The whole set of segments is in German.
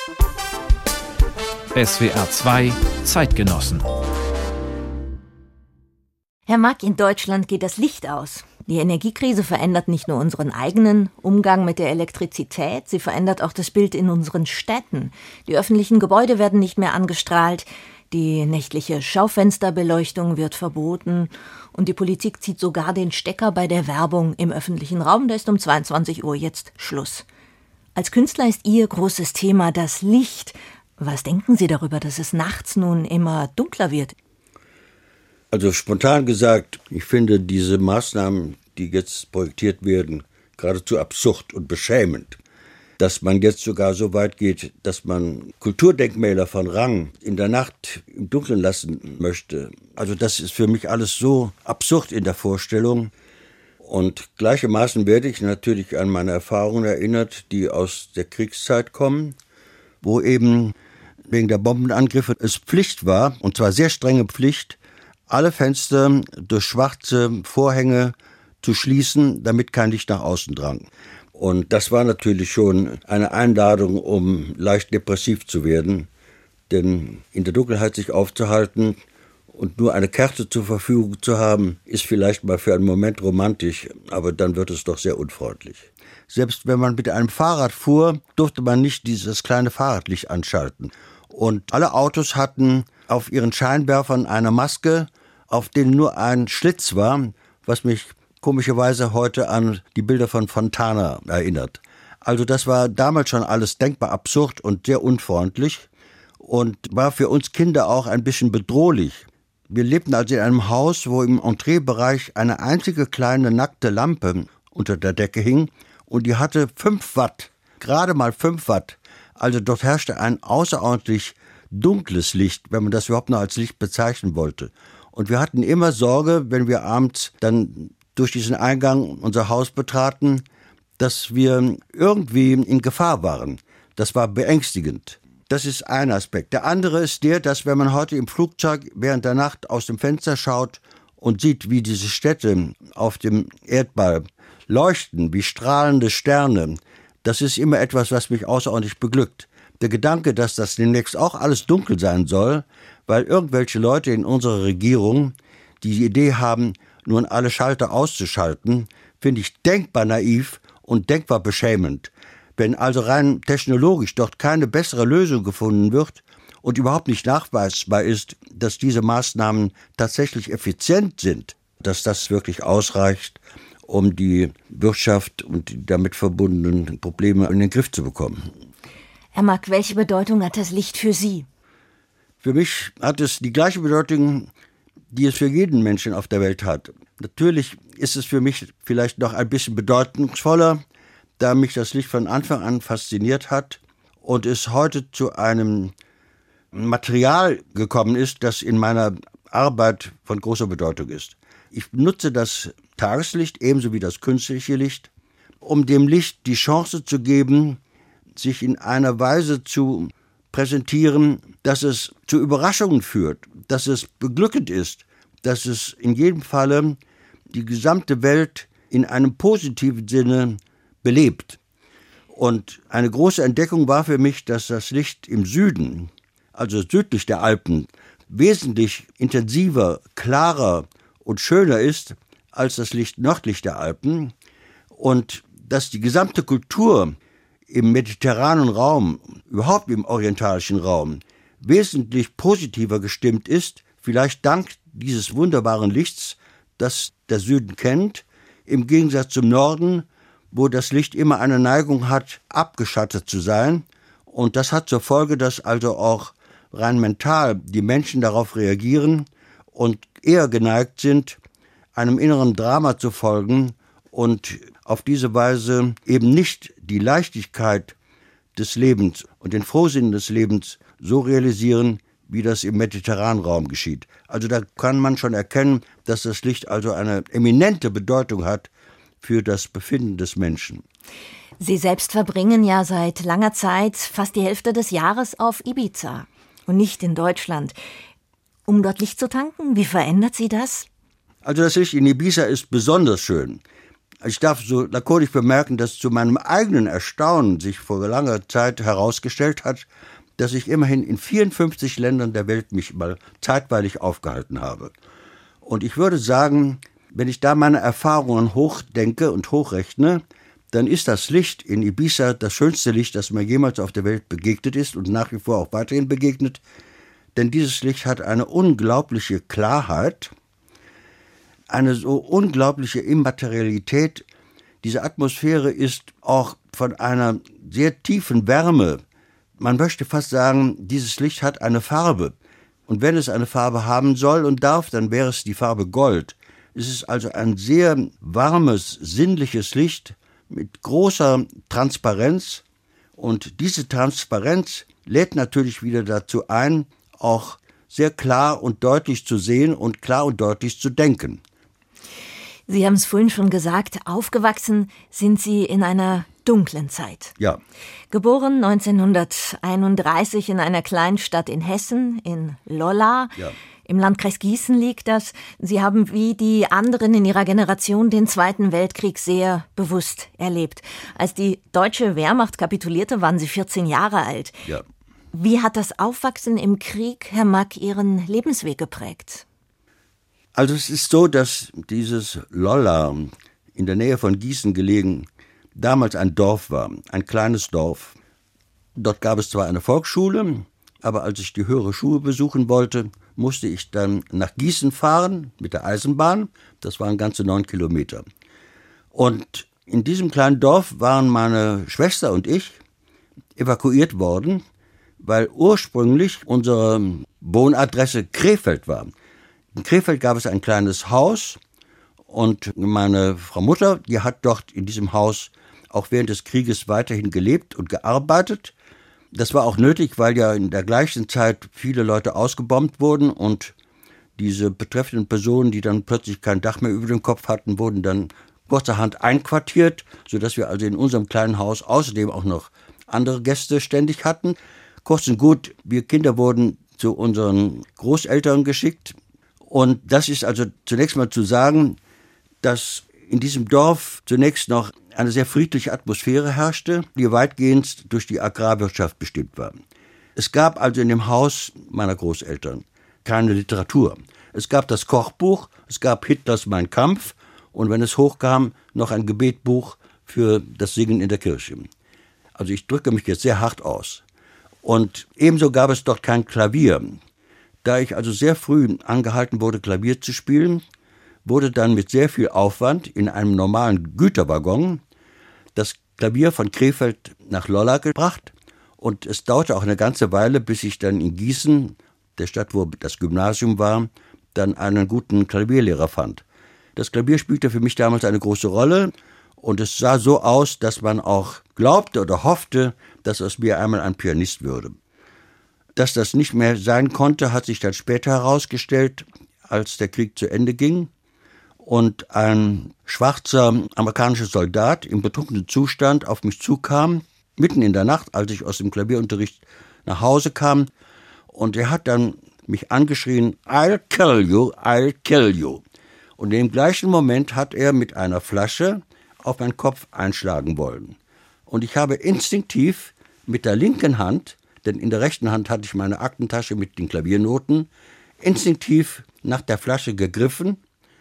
SWR 2 Zeitgenossen. Herr Mack, in Deutschland geht das Licht aus. Die Energiekrise verändert nicht nur unseren eigenen Umgang mit der Elektrizität, sie verändert auch das Bild in unseren Städten. Die öffentlichen Gebäude werden nicht mehr angestrahlt, die nächtliche Schaufensterbeleuchtung wird verboten und die Politik zieht sogar den Stecker bei der Werbung im öffentlichen Raum. Da ist um 22 Uhr jetzt Schluss. Als Künstler ist Ihr großes Thema das Licht. Was denken Sie darüber, dass es nachts nun immer dunkler wird? Also spontan gesagt, ich finde diese Maßnahmen, die jetzt projektiert werden, geradezu absurd und beschämend. Dass man jetzt sogar so weit geht, dass man Kulturdenkmäler von Rang in der Nacht im Dunkeln lassen möchte. Also das ist für mich alles so absurd in der Vorstellung. Und gleichermaßen werde ich natürlich an meine Erfahrungen erinnert, die aus der Kriegszeit kommen, wo eben wegen der Bombenangriffe es Pflicht war, und zwar sehr strenge Pflicht, alle Fenster durch schwarze Vorhänge zu schließen, damit kein Licht nach außen drang. Und das war natürlich schon eine Einladung, um leicht depressiv zu werden. Denn in der Dunkelheit sich aufzuhalten und nur eine Kerze zur Verfügung zu haben, ist vielleicht mal für einen Moment romantisch, aber dann wird es doch sehr unfreundlich. Selbst wenn man mit einem Fahrrad fuhr, durfte man nicht dieses kleine Fahrradlicht anschalten. Und alle Autos hatten auf ihren Scheinwerfern eine Maske, auf denen nur ein Schlitz war, was mich komischerweise heute an die Bilder von Fontana erinnert. Also das war damals schon alles denkbar absurd und sehr unfreundlich und war für uns Kinder auch ein bisschen bedrohlich. Wir lebten also in einem Haus, wo im Entreebereich eine einzige kleine nackte Lampe unter der Decke hing und die hatte 5 Watt, gerade mal 5 Watt. Also dort herrschte ein außerordentlich dunkles Licht, wenn man das überhaupt noch als Licht bezeichnen wollte. Und wir hatten immer Sorge, wenn wir abends dann durch diesen Eingang unser Haus betraten, dass wir irgendwie in Gefahr waren. Das war beängstigend. Das ist ein Aspekt. Der andere ist der, dass wenn man heute im Flugzeug während der Nacht aus dem Fenster schaut und sieht, wie diese Städte auf dem Erdball leuchten, wie strahlende Sterne, das ist immer etwas, was mich außerordentlich beglückt. Der Gedanke, dass das demnächst auch alles dunkel sein soll, weil irgendwelche Leute in unserer Regierung die Idee haben, nun alle Schalter auszuschalten, finde ich denkbar naiv und denkbar beschämend. Wenn also rein technologisch dort keine bessere Lösung gefunden wird und überhaupt nicht nachweisbar ist, dass diese Maßnahmen tatsächlich effizient sind, dass das wirklich ausreicht, um die Wirtschaft und die damit verbundenen Probleme in den Griff zu bekommen. Herr Mack, welche Bedeutung hat das Licht für Sie? Für mich hat es die gleiche Bedeutung, die es für jeden Menschen auf der Welt hat. Natürlich ist es für mich vielleicht noch ein bisschen bedeutungsvoller, da mich das Licht von Anfang an fasziniert hat und es heute zu einem Material gekommen ist, das in meiner Arbeit von großer Bedeutung ist. Ich nutze das Tageslicht ebenso wie das künstliche Licht, um dem Licht die Chance zu geben, sich in einer Weise zu präsentieren, dass es zu Überraschungen führt, dass es beglückend ist, dass es in jedem Falle die gesamte Welt in einem positiven Sinne belebt. Und eine große Entdeckung war für mich, dass das Licht im Süden, also südlich der Alpen, wesentlich intensiver, klarer und schöner ist als das Licht nördlich der Alpen und dass die gesamte Kultur im mediterranen Raum, überhaupt im orientalischen Raum, wesentlich positiver gestimmt ist, vielleicht dank dieses wunderbaren Lichts, das der Süden kennt, im Gegensatz zum Norden, wo das Licht immer eine Neigung hat, abgeschattet zu sein. Und das hat zur Folge, dass also auch rein mental die Menschen darauf reagieren und eher geneigt sind, einem inneren Drama zu folgen und auf diese Weise eben nicht die Leichtigkeit des Lebens und den Frohsinn des Lebens so realisieren, wie das im mediterranen Raum geschieht. Also da kann man schon erkennen, dass das Licht also eine eminente Bedeutung hat für das Befinden des Menschen. Sie selbst verbringen ja seit langer Zeit fast die Hälfte des Jahres auf Ibiza und nicht in Deutschland. Um dort Licht zu tanken, wie verändert Sie das? Also das Licht in Ibiza ist besonders schön. Ich darf so lakonisch bemerken, dass zu meinem eigenen Erstaunen sich vor langer Zeit herausgestellt hat, dass ich immerhin in 54 Ländern der Welt mich mal zeitweilig aufgehalten habe. Und ich würde sagen, wenn ich da meine Erfahrungen hochdenke und hochrechne, dann ist das Licht in Ibiza das schönste Licht, das mir jemals auf der Welt begegnet ist und nach wie vor auch weiterhin begegnet. Denn dieses Licht hat eine unglaubliche Klarheit, eine so unglaubliche Immaterialität. Diese Atmosphäre ist auch von einer sehr tiefen Wärme. Man möchte fast sagen, dieses Licht hat eine Farbe. Und wenn es eine Farbe haben soll und darf, dann wäre es die Farbe Gold. Es ist also ein sehr warmes, sinnliches Licht mit großer Transparenz. Und diese Transparenz lädt natürlich wieder dazu ein, auch sehr klar und deutlich zu sehen und klar und deutlich zu denken. Sie haben es vorhin schon gesagt, aufgewachsen sind Sie in einer dunklen Zeit. Ja. Geboren 1931 in einer Kleinstadt in Hessen, in Lollar. Ja. Im Landkreis Gießen liegt das. Sie haben wie die anderen in Ihrer Generation den Zweiten Weltkrieg sehr bewusst erlebt. Als die deutsche Wehrmacht kapitulierte, waren Sie 14 Jahre alt. Ja. Wie hat das Aufwachsen im Krieg, Herr Mack, Ihren Lebensweg geprägt? Also es ist so, dass dieses Lollar, in der Nähe von Gießen gelegen, damals ein Dorf war, ein kleines Dorf. Dort gab es zwar eine Volksschule, aber als ich die höhere Schule besuchen wollte, musste ich dann nach Gießen fahren mit der Eisenbahn. Das waren ganze 9 Kilometer. Und in diesem kleinen Dorf waren meine Schwester und ich evakuiert worden, weil ursprünglich unsere Wohnadresse Krefeld war. In Krefeld gab es ein kleines Haus und meine Frau Mutter, die hat dort in diesem Haus auch während des Krieges weiterhin gelebt und gearbeitet. Das war auch nötig, weil ja in der gleichen Zeit viele Leute ausgebombt wurden und diese betreffenden Personen, die dann plötzlich kein Dach mehr über dem Kopf hatten, wurden dann kurzerhand einquartiert, sodass wir also in unserem kleinen Haus außerdem auch noch andere Gäste ständig hatten. Kurz und gut, wir Kinder wurden zu unseren Großeltern geschickt. Und das ist also zunächst mal zu sagen, dass in diesem Dorf zunächst noch eine sehr friedliche Atmosphäre herrschte, die weitgehend durch die Agrarwirtschaft bestimmt war. Es gab also in dem Haus meiner Großeltern keine Literatur. Es gab das Kochbuch, es gab Hitlers Mein Kampf und wenn es hochkam, noch ein Gebetbuch für das Singen in der Kirche. Also ich drücke mich jetzt sehr hart aus. Und ebenso gab es dort kein Klavier. Da ich also sehr früh angehalten wurde, Klavier zu spielen, wurde dann mit sehr viel Aufwand in einem normalen Güterwaggon das Klavier von Krefeld nach Lollar gebracht. Und es dauerte auch eine ganze Weile, bis ich dann in Gießen, der Stadt, wo das Gymnasium war, dann einen guten Klavierlehrer fand. Das Klavier spielte für mich damals eine große Rolle und es sah so aus, dass man auch glaubte oder hoffte, dass aus mir einmal ein Pianist würde. Dass das nicht mehr sein konnte, hat sich dann später herausgestellt, als der Krieg zu Ende ging und ein schwarzer amerikanischer Soldat im betrunkenen Zustand auf mich zukam, mitten in der Nacht, als ich aus dem Klavierunterricht nach Hause kam. Und er hat dann mich angeschrien, I'll kill you, I'll kill you. Und im gleichen Moment hat er mit einer Flasche auf meinen Kopf einschlagen wollen. Und ich habe instinktiv mit der linken Hand, denn in der rechten Hand hatte ich meine Aktentasche mit den Klaviernoten, instinktiv nach der Flasche gegriffen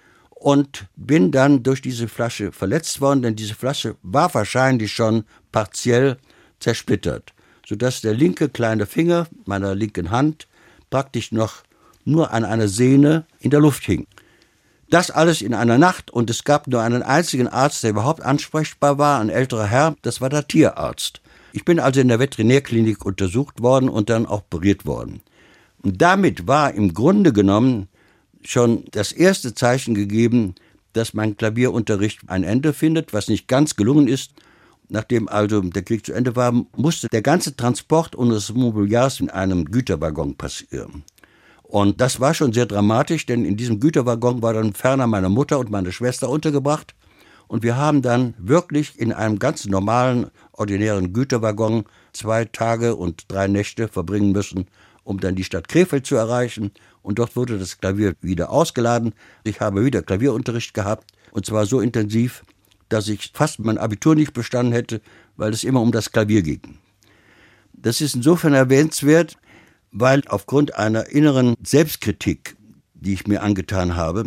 und bin dann durch diese Flasche verletzt worden, denn diese Flasche war wahrscheinlich schon partiell zersplittert, sodass der linke kleine Finger meiner linken Hand praktisch noch nur an einer Sehne in der Luft hing. Das alles in einer Nacht und es gab nur einen einzigen Arzt, der überhaupt ansprechbar war, ein älterer Herr, das war der Tierarzt. Ich bin also in der Veterinärklinik untersucht worden und dann auch operiert worden. Und damit war im Grunde genommen schon das erste Zeichen gegeben, dass mein Klavierunterricht ein Ende findet, was nicht ganz gelungen ist. Nachdem also der Krieg zu Ende war, musste der ganze Transport unseres Mobiliars in einem Güterwaggon passieren. Und das war schon sehr dramatisch, denn in diesem Güterwaggon war dann ferner meine Mutter und meine Schwester untergebracht. Und wir haben dann wirklich in einem ganz normalen, ordinären Güterwaggon 2 Tage und 3 Nächte verbringen müssen, um dann die Stadt Krefeld zu erreichen. Und dort wurde das Klavier wieder ausgeladen. Ich habe wieder Klavierunterricht gehabt, und zwar so intensiv, dass ich fast mein Abitur nicht bestanden hätte, weil es immer um das Klavier ging. Das ist insofern erwähnenswert, weil aufgrund einer inneren Selbstkritik, die ich mir angetan habe,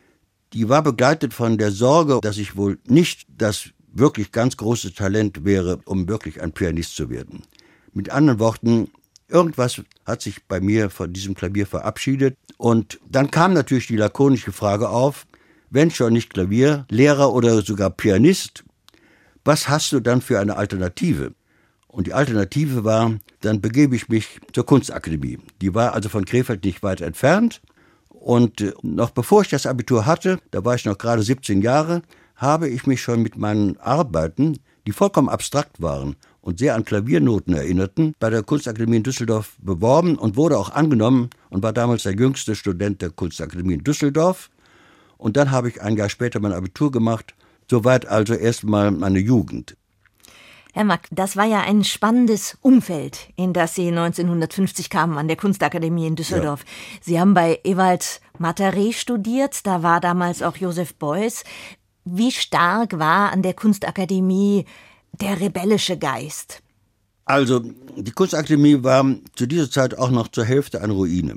die war begleitet von der Sorge, dass ich wohl nicht das wirklich ganz große Talent wäre, um wirklich ein Pianist zu werden. Mit anderen Worten, irgendwas hat sich bei mir von diesem Klavier verabschiedet. Und dann kam natürlich die lakonische Frage auf, wenn schon nicht Klavierlehrer oder sogar Pianist, was hast du dann für eine Alternative? Und die Alternative war, dann begebe ich mich zur Kunstakademie. Die war also von Krefeld nicht weit entfernt. Und noch bevor ich das Abitur hatte, da war ich noch gerade 17 Jahre, habe ich mich schon mit meinen Arbeiten, die vollkommen abstrakt waren und sehr an Klaviernoten erinnerten, bei der Kunstakademie in Düsseldorf beworben und wurde auch angenommen und war damals der jüngste Student der Kunstakademie in Düsseldorf. Und dann habe ich ein Jahr später mein Abitur gemacht, soweit also erstmal meine Jugend. Herr Mack, das war ja ein spannendes Umfeld, in das Sie 1950 kamen an der Kunstakademie in Düsseldorf. Ja. Sie haben bei Ewald Mataré studiert, da war damals auch Joseph Beuys. Wie stark war an der Kunstakademie der rebellische Geist? Also, die Kunstakademie war zu dieser Zeit auch noch zur Hälfte eine Ruine.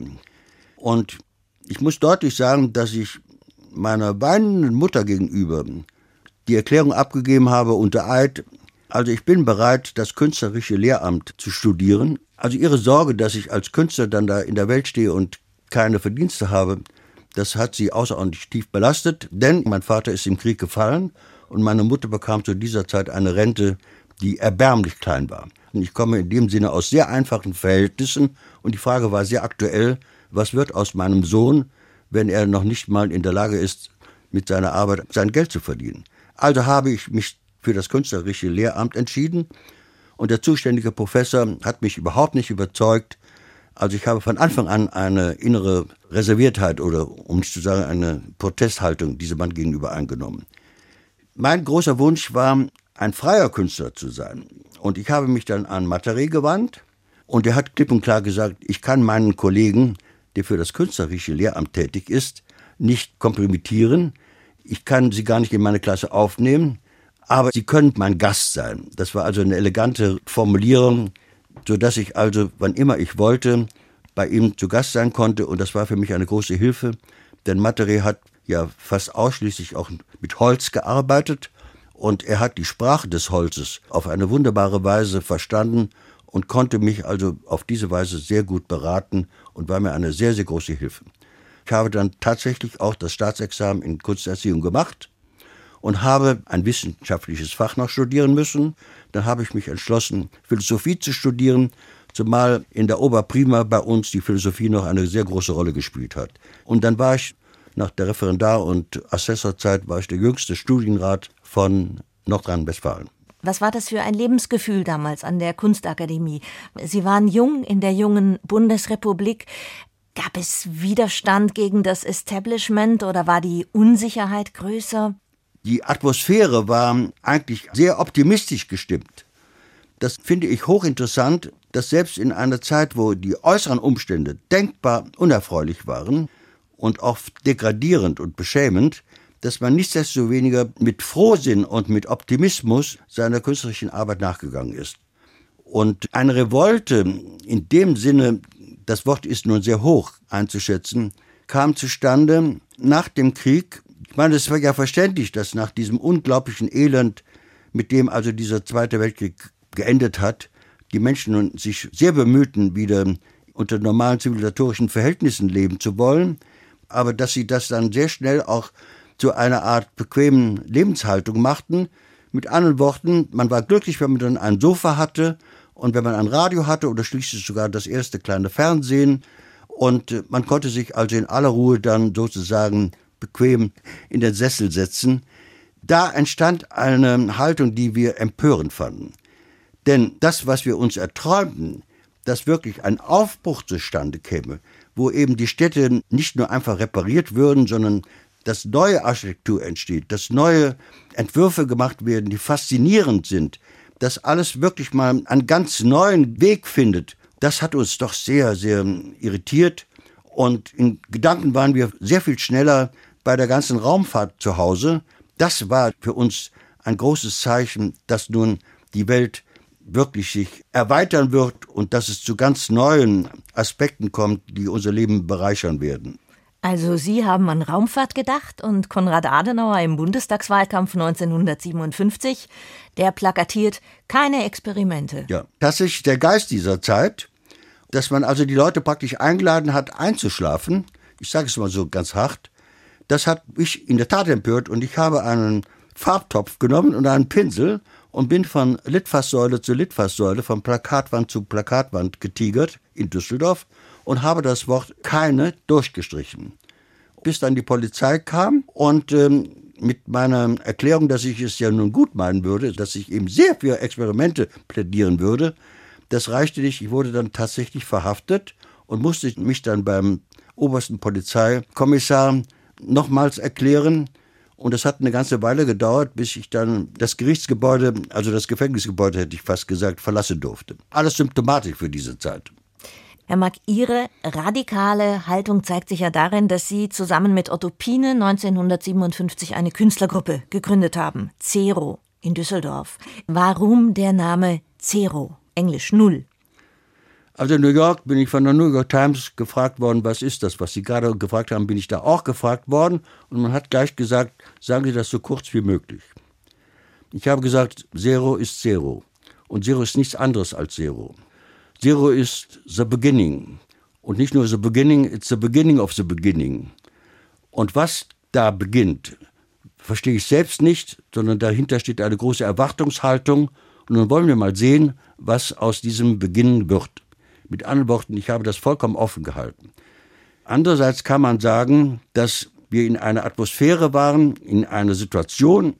Und ich muss deutlich sagen, dass ich meiner weinenden Mutter gegenüber die Erklärung abgegeben habe unter Eid, also ich bin bereit, das künstlerische Lehramt zu studieren. Also ihre Sorge, dass ich als Künstler dann da in der Welt stehe und keine Verdienste habe, das hat sie außerordentlich tief belastet, denn mein Vater ist im Krieg gefallen und meine Mutter bekam zu dieser Zeit eine Rente, die erbärmlich klein war. Und ich komme in dem Sinne aus sehr einfachen Verhältnissen und die Frage war sehr aktuell, was wird aus meinem Sohn, wenn er noch nicht mal in der Lage ist, mit seiner Arbeit sein Geld zu verdienen. Also habe ich mich für das künstlerische Lehramt entschieden und der zuständige Professor hat mich überhaupt nicht überzeugt. Also ich habe von Anfang an eine innere Reserviertheit oder, um nicht zu sagen, eine Protesthaltung diesem Mann gegenüber eingenommen. Mein großer Wunsch war, ein freier Künstler zu sein. Und ich habe mich dann an Mataré gewandt und er hat klipp und klar gesagt, ich kann meinen Kollegen, der für das künstlerische Lehramt tätig ist, nicht kompromittieren. Ich kann sie gar nicht in meine Klasse aufnehmen. Aber Sie können mein Gast sein. Das war also eine elegante Formulierung, sodass ich also, wann immer ich wollte, bei ihm zu Gast sein konnte. Und das war für mich eine große Hilfe, denn Mataré hat ja fast ausschließlich auch mit Holz gearbeitet. Und er hat die Sprache des Holzes auf eine wunderbare Weise verstanden und konnte mich also auf diese Weise sehr gut beraten und war mir eine sehr, sehr große Hilfe. Ich habe dann tatsächlich auch das Staatsexamen in Kunsterziehung gemacht und habe ein wissenschaftliches Fach noch studieren müssen. Dann habe ich mich entschlossen, Philosophie zu studieren, zumal in der Oberprima bei uns die Philosophie noch eine sehr große Rolle gespielt hat. Und dann war ich, nach der Referendar- und Assessorzeit, war ich der jüngste Studienrat von Nordrhein-Westfalen. Was war das für ein Lebensgefühl damals an der Kunstakademie? Sie waren jung in der jungen Bundesrepublik. Gab es Widerstand gegen das Establishment oder war die Unsicherheit größer? Die Atmosphäre war eigentlich sehr optimistisch gestimmt. Das finde ich hochinteressant, dass selbst in einer Zeit, wo die äußeren Umstände denkbar unerfreulich waren und oft degradierend und beschämend, dass man nichtsdestoweniger mit Frohsinn und mit Optimismus seiner künstlerischen Arbeit nachgegangen ist. Und eine Revolte in dem Sinne, das Wort ist nun sehr hoch einzuschätzen, kam zustande nach dem Krieg. Ich meine, es war ja verständlich, dass nach diesem unglaublichen Elend, mit dem also dieser Zweite Weltkrieg geendet hat, die Menschen nun sich sehr bemühten, wieder unter normalen zivilisatorischen Verhältnissen leben zu wollen, aber dass sie das dann sehr schnell auch zu einer Art bequemen Lebenshaltung machten. Mit anderen Worten, man war glücklich, wenn man dann ein Sofa hatte und wenn man ein Radio hatte oder schließlich sogar das erste kleine Fernsehen und man konnte sich also in aller Ruhe dann sozusagen bequem in den Sessel setzen. Da entstand eine Haltung, die wir empörend fanden. Denn das, was wir uns erträumten, dass wirklich ein Aufbruch zustande käme, wo eben die Städte nicht nur einfach repariert würden, sondern dass neue Architektur entsteht, dass neue Entwürfe gemacht werden, die faszinierend sind, dass alles wirklich mal einen ganz neuen Weg findet, das hat uns doch sehr, sehr irritiert. Und in Gedanken waren wir sehr viel schneller bei der ganzen Raumfahrt zu Hause. Das war für uns ein großes Zeichen, dass nun die Welt wirklich sich erweitern wird und dass es zu ganz neuen Aspekten kommt, die unser Leben bereichern werden. Also Sie haben an Raumfahrt gedacht und Konrad Adenauer im Bundestagswahlkampf 1957, der plakatiert: keine Experimente. Ja, tatsächlich der Geist dieser Zeit, dass man also die Leute praktisch eingeladen hat, einzuschlafen, ich sage es mal so ganz hart, das hat mich in der Tat empört und ich habe einen Farbtopf genommen und einen Pinsel und bin von Litfaßsäule zu Litfaßsäule, von Plakatwand zu Plakatwand getigert in Düsseldorf und habe das Wort keine durchgestrichen. Bis dann die Polizei kam und mit meiner Erklärung, dass ich es ja nun gut meinen würde, dass ich eben sehr für Experimente plädieren würde, das reichte nicht. Ich wurde dann tatsächlich verhaftet und musste mich dann beim obersten Polizeikommissar nochmals erklären. Und es hat eine ganze Weile gedauert, bis ich dann das Gerichtsgebäude, also das Gefängnisgebäude hätte ich fast gesagt, verlassen durfte. Alles symptomatisch für diese Zeit. Herr Mack, Ihre radikale Haltung zeigt sich ja darin, dass Sie zusammen mit Otto Piene 1957 eine Künstlergruppe gegründet haben, Zero, in Düsseldorf. Warum der Name Zero, englisch Null? Also in New York bin ich von der New York Times gefragt worden, was ist das, was Sie gerade gefragt haben, bin ich da auch gefragt worden. Und man hat gleich gesagt, sagen Sie das so kurz wie möglich. Ich habe gesagt, Zero ist Zero. Und Zero ist nichts anderes als Zero. Zero ist the beginning. Und nicht nur the beginning, it's the beginning of the beginning. Und was da beginnt, verstehe ich selbst nicht, sondern dahinter steht eine große Erwartungshaltung. Und dann wollen wir mal sehen, was aus diesem Beginn wird. Mit anderen Worten, ich habe das vollkommen offen gehalten. Andererseits kann man sagen, dass wir in einer Atmosphäre waren, in einer Situation,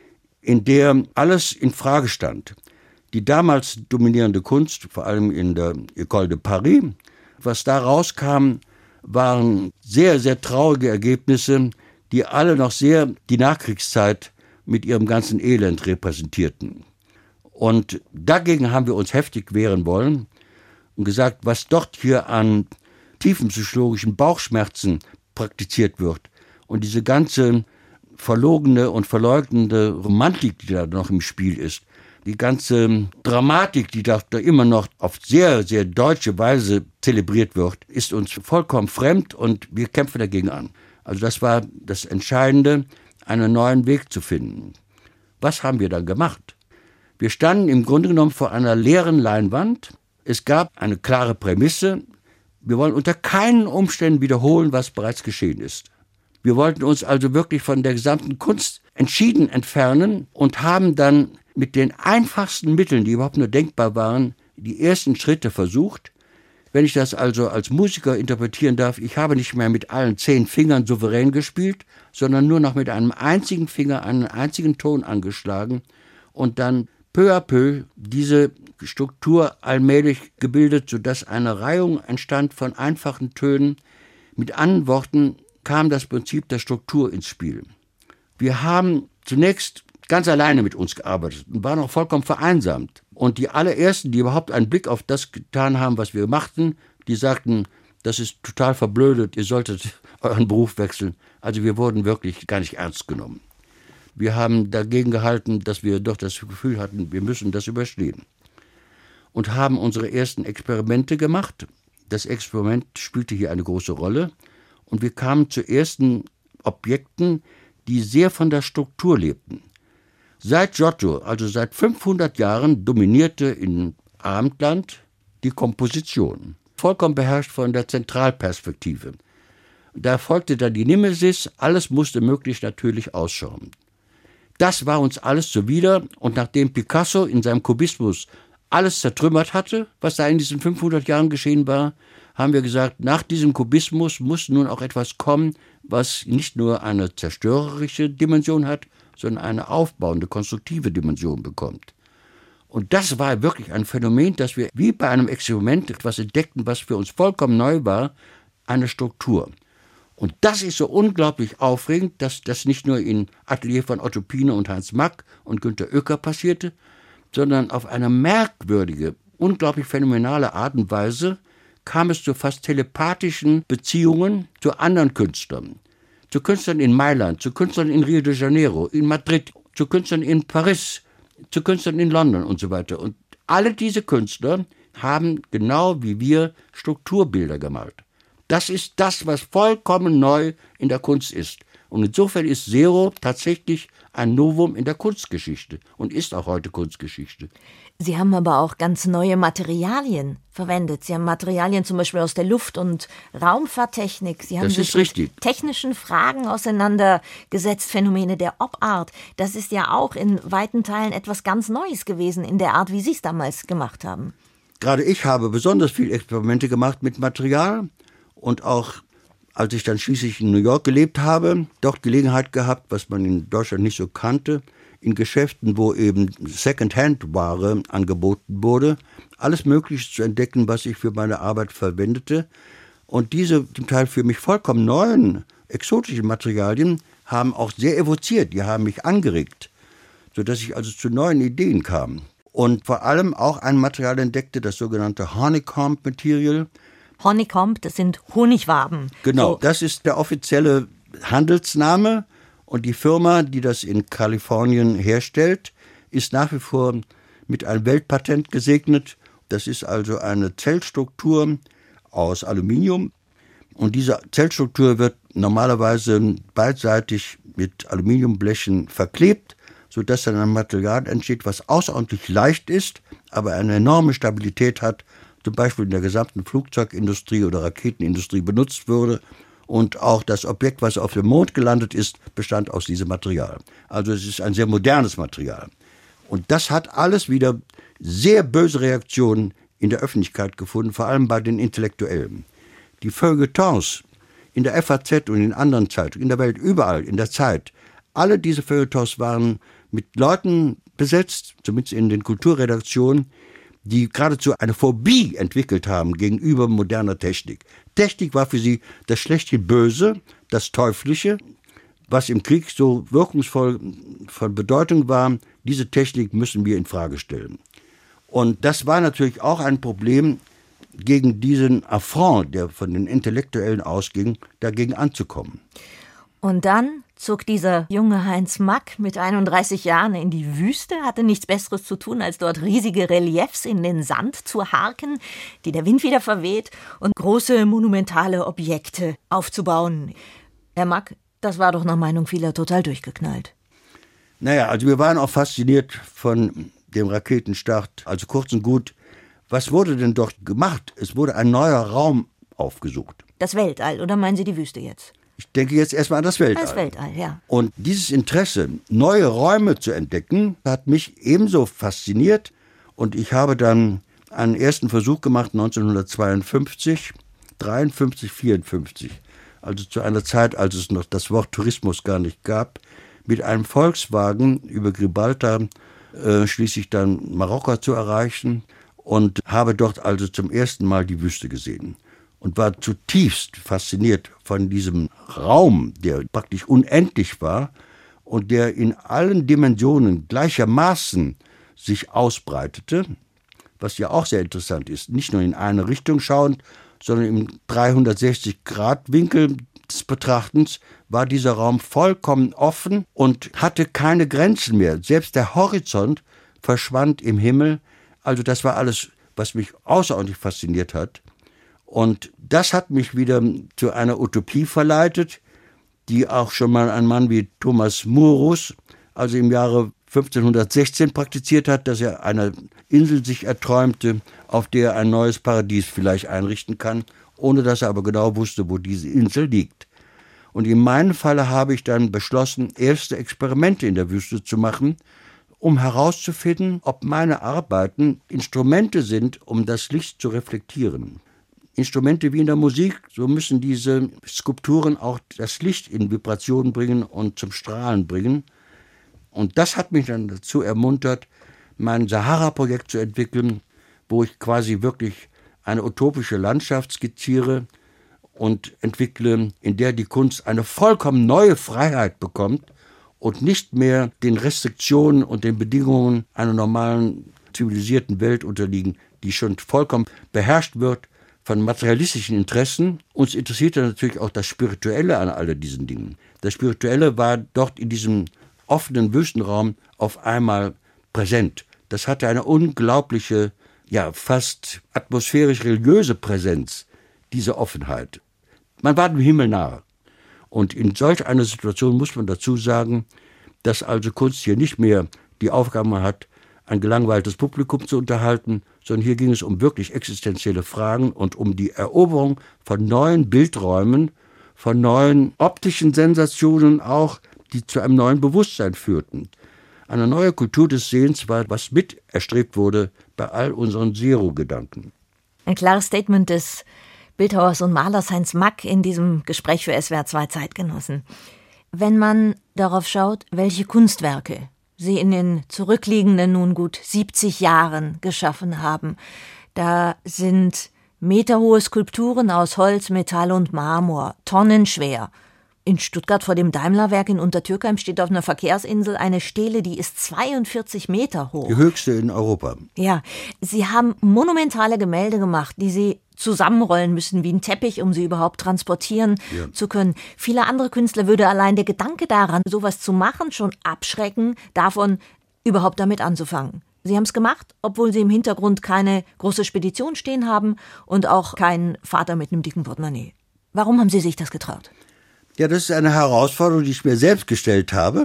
in der alles in Frage stand. Die damals dominierende Kunst, vor allem in der École de Paris, was da rauskam, waren sehr, sehr traurige Ergebnisse, die alle noch sehr die Nachkriegszeit mit ihrem ganzen Elend repräsentierten. Und dagegen haben wir uns heftig wehren wollen und gesagt, was dort hier an tiefenpsychologischen Bauchschmerzen praktiziert wird und diese ganze verlogene und verleugnende Romantik, die da noch im Spiel ist, die ganze Dramatik, die da immer noch auf sehr, sehr deutsche Weise zelebriert wird, ist uns vollkommen fremd und wir kämpfen dagegen an. Also das war das Entscheidende, einen neuen Weg zu finden. Was haben wir dann gemacht? Wir standen im Grunde genommen vor einer leeren Leinwand. Es gab eine klare Prämisse. Wir wollen unter keinen Umständen wiederholen, was bereits geschehen ist. Wir wollten uns also wirklich von der gesamten Kunst entschieden entfernen und haben dann mit den einfachsten Mitteln, die überhaupt nur denkbar waren, die ersten Schritte versucht. Wenn ich das also als Musiker interpretieren darf, ich habe nicht mehr mit allen 10 Fingern souverän gespielt, sondern nur noch mit einem einzigen Finger einen einzigen Ton angeschlagen und dann peu à peu diese Struktur allmählich gebildet, sodass eine Reihung entstand von einfachen Tönen. Mit anderen Worten kam das Prinzip der Struktur ins Spiel. Wir haben zunächst ganz alleine mit uns gearbeitet und waren auch vollkommen vereinsamt. Und die allerersten, die überhaupt einen Blick auf das getan haben, was wir machten, die sagten, das ist total verblödet, ihr solltet euren Beruf wechseln. Also wir wurden wirklich gar nicht ernst genommen. Wir haben dagegen gehalten, dass wir doch das Gefühl hatten, wir müssen das überstehen. Und haben unsere ersten Experimente gemacht. Das Experiment spielte hier eine große Rolle. Und wir kamen zu ersten Objekten, die sehr von der Struktur lebten. Seit Giotto, also seit 500 Jahren, dominierte in Abendland die Komposition. Vollkommen beherrscht von der Zentralperspektive. Da folgte dann die Nemesis, alles musste möglichst natürlich ausschauen. Das war uns alles zuwider und nachdem Picasso in seinem Kubismus alles zertrümmert hatte, was da in diesen 500 Jahren geschehen war, haben wir gesagt, nach diesem Kubismus muss nun auch etwas kommen, was nicht nur eine zerstörerische Dimension hat, sondern eine aufbauende, konstruktive Dimension bekommt. Und das war wirklich ein Phänomen, dass wir wie bei einem Experiment etwas entdeckten, was für uns vollkommen neu war, eine Struktur. Und das ist so unglaublich aufregend, dass das nicht nur im Atelier von Otto Piene und Hans Mack und Günter Oecker passierte, sondern auf eine merkwürdige, unglaublich phänomenale Art und Weise kam es zu fast telepathischen Beziehungen zu anderen Künstlern. Zu Künstlern in Mailand, zu Künstlern in Rio de Janeiro, in Madrid, zu Künstlern in Paris, zu Künstlern in London und so weiter. Und alle diese Künstler haben genau wie wir Strukturbilder gemalt. Das ist das, was vollkommen neu in der Kunst ist. Und insofern ist Zero tatsächlich ein Novum in der Kunstgeschichte und ist auch heute Kunstgeschichte. Sie haben aber auch ganz neue Materialien verwendet. Sie haben Materialien zum Beispiel aus der Luft- und Raumfahrttechnik. Sie haben sich mit technischen Fragen auseinandergesetzt, Phänomene der Op-Art. Das ist ja auch in weiten Teilen etwas ganz Neues gewesen in der Art, wie Sie es damals gemacht haben. Gerade ich habe besonders viel Experimente gemacht mit Material und auch, als ich dann schließlich in New York gelebt habe, dort Gelegenheit gehabt, was man in Deutschland nicht so kannte, in Geschäften, wo eben Second-Hand-Ware angeboten wurde, alles Mögliche zu entdecken, was ich für meine Arbeit verwendete. Und diese zum Teil für mich vollkommen neuen, exotischen Materialien haben auch sehr evoziert, die haben mich angeregt, sodass ich also zu neuen Ideen kam. Und vor allem auch ein Material entdeckte, das sogenannte Honeycomb Material. Honeycomb, das sind Honigwaben. Genau, das ist der offizielle Handelsname. Und die Firma, die das in Kalifornien herstellt, ist nach wie vor mit einem Weltpatent gesegnet. Das ist also eine Zellstruktur aus Aluminium. Und diese Zellstruktur wird normalerweise beidseitig mit Aluminiumblechen verklebt, sodass dann ein Material entsteht, was außerordentlich leicht ist, aber eine enorme Stabilität hat, zum Beispiel in der gesamten Flugzeugindustrie oder Raketenindustrie benutzt wurde. Und auch das Objekt, was auf dem Mond gelandet ist, bestand aus diesem Material. Also es ist ein sehr modernes Material. Und das hat alles wieder sehr böse Reaktionen in der Öffentlichkeit gefunden, vor allem bei den Intellektuellen. Die Feuilletons in der FAZ und in anderen Zeitungen, in der Welt, überall, in der Zeit, alle diese Feuilletons waren mit Leuten besetzt, zumindest in den Kulturredaktionen, die geradezu eine Phobie entwickelt haben gegenüber moderner Technik. Technik war für sie das schlechthin Böse, das Teuflische, was im Krieg so wirkungsvoll von Bedeutung war. Diese Technik müssen wir in Frage stellen. Und das war natürlich auch ein Problem, gegen diesen Affront, der von den Intellektuellen ausging, dagegen anzukommen. Und dann zog dieser junge Heinz Mack mit 31 Jahren in die Wüste, hatte nichts Besseres zu tun, als dort riesige Reliefs in den Sand zu harken, die der Wind wieder verweht, und große monumentale Objekte aufzubauen. Herr Mack, das war doch nach Meinung vieler total durchgeknallt. Naja, also wir waren auch fasziniert von dem Raketenstart. Also kurz und gut, was wurde denn dort gemacht? Es wurde ein neuer Raum aufgesucht. Das Weltall, oder meinen Sie die Wüste jetzt? Ich denke jetzt erstmal an das Weltall. Das Weltall, ja. Und dieses Interesse, neue Räume zu entdecken, hat mich ebenso fasziniert. Und ich habe dann einen ersten Versuch gemacht 1952, 53, 54. Also zu einer Zeit, als es noch das Wort Tourismus gar nicht gab, mit einem Volkswagen über Gibraltar schließlich dann Marokko zu erreichen und habe dort also zum ersten Mal die Wüste gesehen. Und war zutiefst fasziniert von diesem Raum, der praktisch unendlich war und der in allen Dimensionen gleichermaßen sich ausbreitete, was ja auch sehr interessant ist, nicht nur in eine Richtung schauend, sondern im 360-Grad-Winkel des Betrachtens war dieser Raum vollkommen offen und hatte keine Grenzen mehr. Selbst der Horizont verschwand im Himmel. Also das war alles, was mich außerordentlich fasziniert hat. Und das hat mich wieder zu einer Utopie verleitet, die auch schon mal ein Mann wie Thomas Morus, also im Jahre 1516 praktiziert hat, dass er eine Insel sich erträumte, auf der er ein neues Paradies vielleicht einrichten kann, ohne dass er aber genau wusste, wo diese Insel liegt. Und in meinem Falle habe ich dann beschlossen, erste Experimente in der Wüste zu machen, um herauszufinden, ob meine Arbeiten Instrumente sind, um das Licht zu reflektieren. Instrumente wie in der Musik, so müssen diese Skulpturen auch das Licht in Vibration bringen und zum Strahlen bringen. Und das hat mich dann dazu ermuntert, mein Sahara-Projekt zu entwickeln, wo ich quasi wirklich eine utopische Landschaft skizziere und entwickle, in der die Kunst eine vollkommen neue Freiheit bekommt und nicht mehr den Restriktionen und den Bedingungen einer normalen, zivilisierten Welt unterliegen, die schon vollkommen beherrscht wird von materialistischen Interessen. Uns interessierte natürlich auch das Spirituelle an all diesen Dingen. Das Spirituelle war dort in diesem offenen Wüstenraum auf einmal präsent. Das hatte eine unglaubliche, ja fast atmosphärisch-religiöse Präsenz, diese Offenheit. Man war dem Himmel nahe. Und in solch einer Situation muss man dazu sagen, dass also Kunst hier nicht mehr die Aufgabe hat, ein gelangweiltes Publikum zu unterhalten, sondern hier ging es um wirklich existenzielle Fragen und um die Eroberung von neuen Bildräumen, von neuen optischen Sensationen auch, die zu einem neuen Bewusstsein führten. Eine neue Kultur des Sehens war, was mit erstrebt wurde bei all unseren Zero-Gedanken. Ein klares Statement des Bildhauers und Malers Heinz Mack in diesem Gespräch für SWR 2 Zeitgenossen. Wenn man darauf schaut, welche Kunstwerke Sie in den zurückliegenden nun gut 70 Jahren geschaffen haben, da sind meterhohe Skulpturen aus Holz, Metall und Marmor, tonnenschwer. In Stuttgart vor dem Daimlerwerk in Untertürkheim steht auf einer Verkehrsinsel eine Stele, die ist 42 Meter hoch. Die höchste in Europa. Ja, Sie haben monumentale Gemälde gemacht, die Sie zusammenrollen müssen wie ein Teppich, um sie überhaupt transportieren zu können. Viele andere Künstler würde allein der Gedanke daran, sowas zu machen, schon abschrecken, davon überhaupt damit anzufangen. Sie haben es gemacht, obwohl Sie im Hintergrund keine große Spedition stehen haben und auch keinen Vater mit einem dicken Portemonnaie. Warum haben Sie sich das getraut? Ja, das ist eine Herausforderung, die ich mir selbst gestellt habe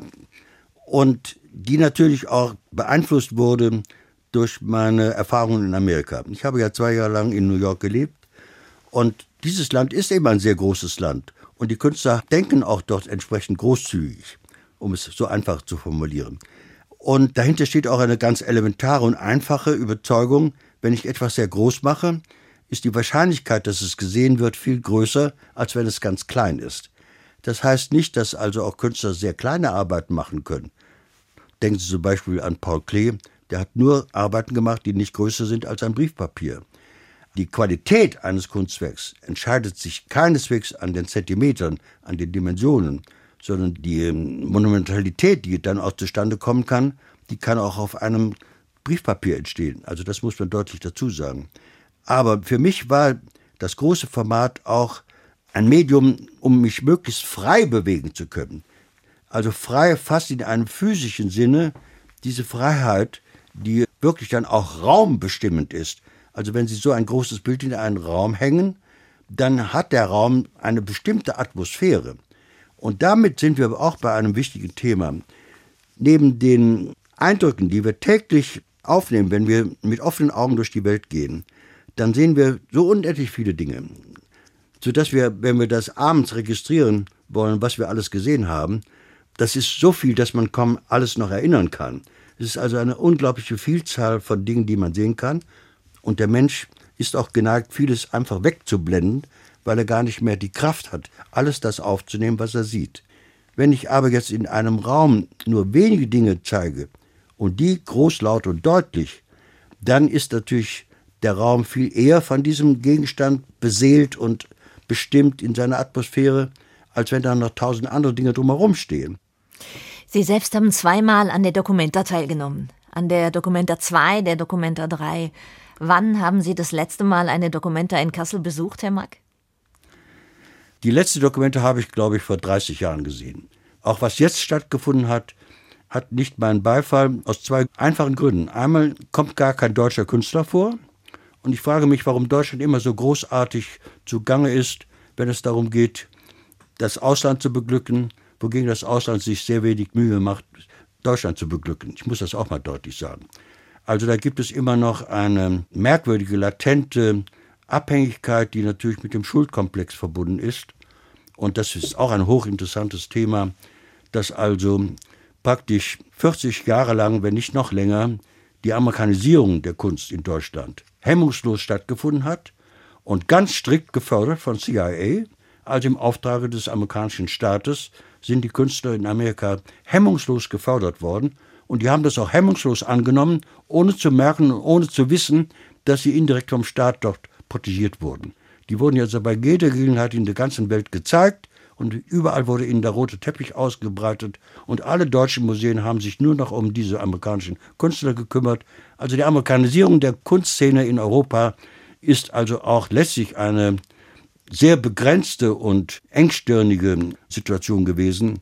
und die natürlich auch beeinflusst wurde durch meine Erfahrungen in Amerika. Ich habe ja 2 Jahre lang in New York gelebt und dieses Land ist eben ein sehr großes Land und die Künstler denken auch dort entsprechend großzügig, um es so einfach zu formulieren. Und dahinter steht auch eine ganz elementare und einfache Überzeugung, wenn ich etwas sehr groß mache, ist die Wahrscheinlichkeit, dass es gesehen wird, viel größer, als wenn es ganz klein ist. Das heißt nicht, dass also auch Künstler sehr kleine Arbeiten machen können. Denken Sie zum Beispiel an Paul Klee, der hat nur Arbeiten gemacht, die nicht größer sind als ein Briefpapier. Die Qualität eines Kunstwerks entscheidet sich keineswegs an den Zentimetern, an den Dimensionen, sondern die Monumentalität, die dann auch zustande kommen kann, die kann auch auf einem Briefpapier entstehen. Also das muss man deutlich dazu sagen. Aber für mich war das große Format auch ein Medium, um mich möglichst frei bewegen zu können. Also frei fast in einem physischen Sinne, diese Freiheit, die wirklich dann auch raumbestimmend ist. Also wenn Sie so ein großes Bild in einen Raum hängen, dann hat der Raum eine bestimmte Atmosphäre. Und damit sind wir auch bei einem wichtigen Thema. Neben den Eindrücken, die wir täglich aufnehmen, wenn wir mit offenen Augen durch die Welt gehen, dann sehen wir so unendlich viele Dinge, sodass wir, wenn wir das abends registrieren wollen, was wir alles gesehen haben, das ist so viel, dass man kaum alles noch erinnern kann. Es ist also eine unglaubliche Vielzahl von Dingen, die man sehen kann. Und der Mensch ist auch geneigt, vieles einfach wegzublenden, weil er gar nicht mehr die Kraft hat, alles das aufzunehmen, was er sieht. Wenn ich aber jetzt in einem Raum nur wenige Dinge zeige und die groß, laut und deutlich, dann ist natürlich der Raum viel eher von diesem Gegenstand beseelt und bestimmt in seiner Atmosphäre, als wenn da noch 1000 andere Dinge drumherum stehen. Sie selbst haben 2-mal an der Documenta teilgenommen. An der Documenta 2, der Documenta 3. Wann haben Sie das letzte Mal eine Documenta in Kassel besucht, Herr Mack? Die letzte Documenta habe ich, glaube ich, vor 30 Jahren gesehen. Auch was jetzt stattgefunden hat, hat nicht meinen Beifall aus 2 einfachen Gründen. Einmal kommt gar kein deutscher Künstler vor. Und ich frage mich, warum Deutschland immer so großartig zugange ist, wenn es darum geht, das Ausland zu beglücken, wogegen das Ausland sich sehr wenig Mühe macht, Deutschland zu beglücken. Ich muss das auch mal deutlich sagen. Also da gibt es immer noch eine merkwürdige, latente Abhängigkeit, die natürlich mit dem Schuldkomplex verbunden ist. Und das ist auch ein hochinteressantes Thema, dass also praktisch 40 Jahre lang, wenn nicht noch länger, die Amerikanisierung der Kunst in Deutschland hemmungslos stattgefunden hat und ganz strikt gefördert von CIA, also im Auftrage des amerikanischen Staates, sind die Künstler in Amerika hemmungslos gefördert worden und die haben das auch hemmungslos angenommen, ohne zu merken und ohne zu wissen, dass sie indirekt vom Staat dort protegiert wurden. Die wurden jetzt bei jeder Gelegenheit in der ganzen Welt gezeigt und überall wurde ihnen der rote Teppich ausgebreitet und alle deutschen Museen haben sich nur noch um diese amerikanischen Künstler gekümmert. Also die Amerikanisierung der Kunstszene in Europa ist also auch letztlich eine sehr begrenzte und engstirnige Situation gewesen,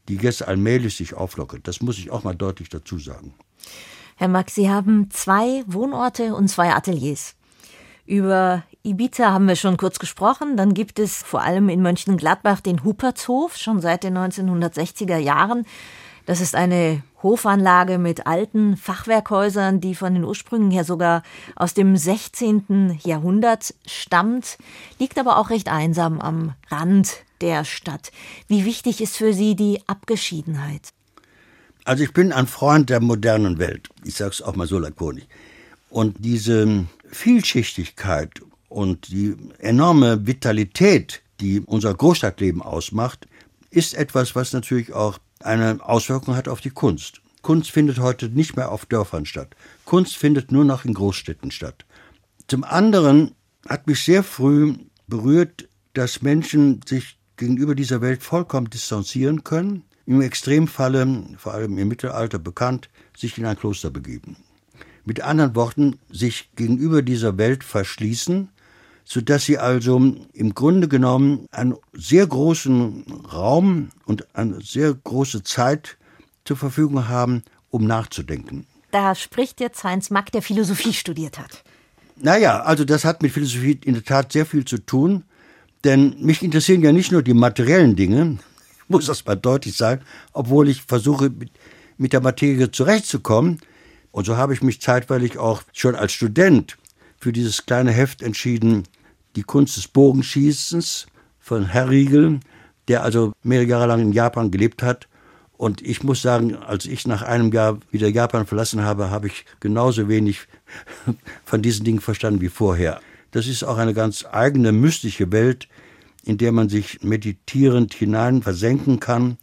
die jetzt allmählich sich auflockert. Das muss ich auch mal deutlich dazu sagen. Herr Mack, Sie haben 2 Wohnorte und 2 Ateliers. Über Ibiza haben wir schon kurz gesprochen. Dann gibt es vor allem in Mönchengladbach den Huppertshof, schon seit den 1960er Jahren. Das ist eine Hofanlage mit alten Fachwerkhäusern, die von den Ursprüngen her sogar aus dem 16. Jahrhundert stammt, liegt aber auch recht einsam am Rand der Stadt. Wie wichtig ist für Sie die Abgeschiedenheit? Also ich bin ein Freund der modernen Welt. Ich sage es auch mal so lakonisch. Und diese Vielschichtigkeit und die enorme Vitalität, die unser Großstadtleben ausmacht, ist etwas, was natürlich auch eine Auswirkung hat auf die Kunst. Kunst findet heute nicht mehr auf Dörfern statt. Kunst findet nur noch in Großstädten statt. Zum anderen hat mich sehr früh berührt, dass Menschen sich gegenüber dieser Welt vollkommen distanzieren können, im Extremfalle, vor allem im Mittelalter bekannt, sich in ein Kloster begeben. Mit anderen Worten, sich gegenüber dieser Welt verschließen, sodass sie also im Grunde genommen einen sehr großen Raum und eine sehr große Zeit zur Verfügung haben, um nachzudenken. Da spricht jetzt Heinz Mack, der Philosophie studiert hat. Naja, also das hat mit Philosophie in der Tat sehr viel zu tun, denn mich interessieren ja nicht nur die materiellen Dinge, ich muss das mal deutlich sagen, obwohl ich versuche, mit der Materie zurechtzukommen. Und so habe ich mich zeitweilig auch schon als Student für dieses kleine Heft entschieden, Die Kunst des Bogenschießens von Herr Riegel, der also mehrere Jahre lang in Japan gelebt hat. Und ich muss sagen, als ich nach einem Jahr wieder Japan verlassen habe, habe ich genauso wenig von diesen Dingen verstanden wie vorher. Das ist auch eine ganz eigene, mystische Welt, in der man sich meditierend hinein versenken kann.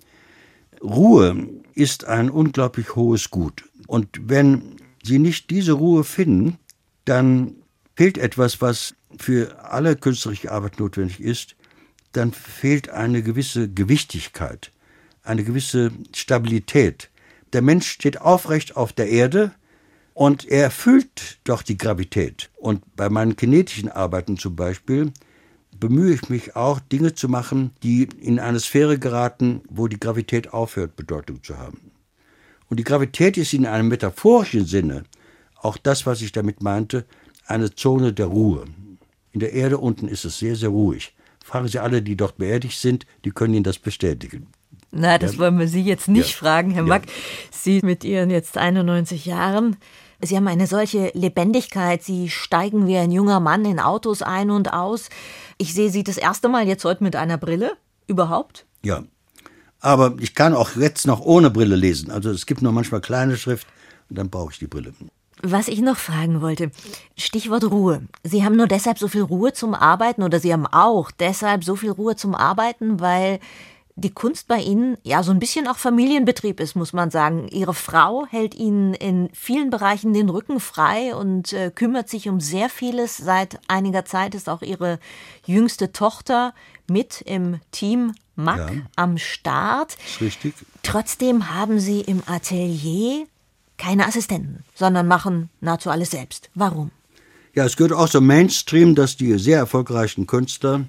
Ruhe ist ein unglaublich hohes Gut. Und wenn Sie nicht diese Ruhe finden, dann fehlt etwas, was für alle künstlerische Arbeit notwendig ist. Dann fehlt eine gewisse Gewichtigkeit, eine gewisse Stabilität. Der Mensch steht aufrecht auf der Erde und er fühlt doch die Gravität. Und bei meinen kinetischen Arbeiten zum Beispiel bemühe ich mich auch, Dinge zu machen, die in eine Sphäre geraten, wo die Gravität aufhört, Bedeutung zu haben. Und die Gravität ist in einem metaphorischen Sinne, auch das, was ich damit meinte, eine Zone der Ruhe. In der Erde unten ist es sehr, sehr ruhig. Fragen Sie alle, die dort beerdigt sind, die können Ihnen das bestätigen. Na, das wollen wir Sie jetzt nicht fragen, Herr Mack. Sie mit Ihren jetzt 91 Jahren, Sie haben eine solche Lebendigkeit. Sie steigen wie ein junger Mann in Autos ein und aus. Ich sehe Sie das erste Mal jetzt heute mit einer Brille. Überhaupt? Ja. Aber ich kann auch jetzt noch ohne Brille lesen. Also es gibt nur manchmal kleine Schrift und dann brauche ich die Brille. Was ich noch fragen wollte, Stichwort Ruhe. Sie haben nur deshalb so viel Ruhe zum Arbeiten oder Sie haben auch deshalb so viel Ruhe zum Arbeiten, weil die Kunst bei Ihnen ja so ein bisschen auch Familienbetrieb ist, muss man sagen. Ihre Frau hält Ihnen in vielen Bereichen den Rücken frei und kümmert sich um sehr vieles. Seit einiger Zeit ist auch Ihre jüngste Tochter mit im Team Mack am Start. Ist richtig. Trotzdem haben Sie im Atelier keine Assistenten, sondern machen nahezu alles selbst. Warum? Ja, es gehört auch zum Mainstream, dass die sehr erfolgreichen Künstler,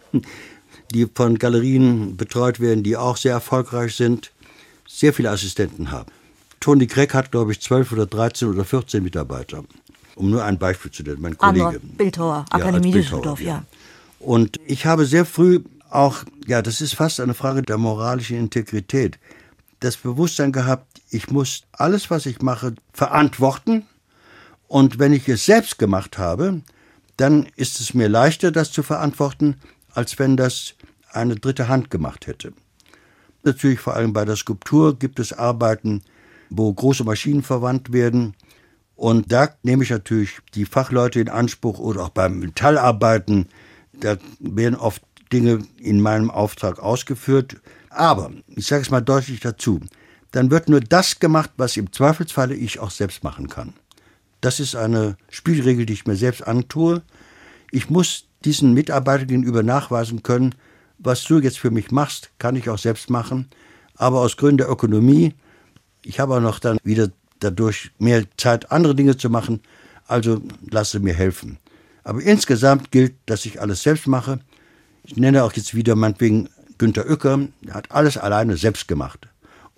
die von Galerien betreut werden, die auch sehr erfolgreich sind, sehr viele Assistenten haben. Toni Kreck hat, glaube ich, 12 oder 13 oder 14 Mitarbeiter. Um nur ein Beispiel zu nennen, mein Kollege. Arnold Bildhauer, Akademie Düsseldorf, ja. Und ich habe sehr früh auch, das ist fast eine Frage der moralischen Integrität, das Bewusstsein gehabt, ich muss alles, was ich mache, verantworten. Und wenn ich es selbst gemacht habe, dann ist es mir leichter, das zu verantworten, als wenn das eine dritte Hand gemacht hätte. Natürlich vor allem bei der Skulptur gibt es Arbeiten, wo große Maschinen verwandt werden. Und da nehme ich natürlich die Fachleute in Anspruch oder auch beim Metallarbeiten. Da werden oft Dinge in meinem Auftrag ausgeführt. Aber, ich sage es mal deutlich dazu, dann wird nur das gemacht, was im Zweifelsfalle ich auch selbst machen kann. Das ist eine Spielregel, die ich mir selbst antue. Ich muss diesen Mitarbeitern gegenüber nachweisen können, was du jetzt für mich machst, kann ich auch selbst machen. Aber aus Gründen der Ökonomie, ich habe auch noch dann wieder dadurch mehr Zeit, andere Dinge zu machen, also lasse mir helfen. Aber insgesamt gilt, dass ich alles selbst mache. Ich nenne auch jetzt wieder meinetwegen Günter Uecker, der hat alles alleine selbst gemacht.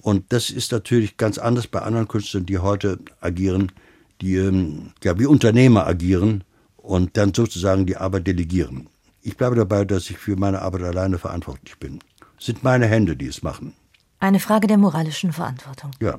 Und das ist natürlich ganz anders bei anderen Künstlern, die heute agieren, die wie Unternehmer agieren und dann sozusagen die Arbeit delegieren. Ich bleibe dabei, dass ich für meine Arbeit alleine verantwortlich bin. Es sind meine Hände, die es machen. Eine Frage der moralischen Verantwortung. Ja.